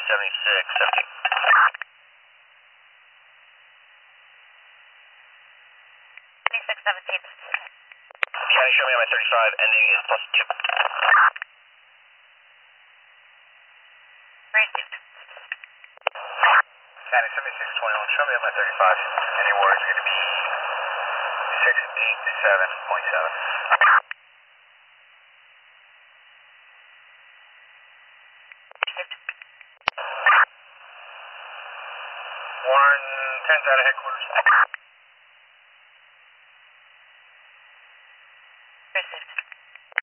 76, 17. County, show me on my 35, ending is +2. County 7621, show me on my 35. Ending word is going to be 687.7. 110's out of headquarters.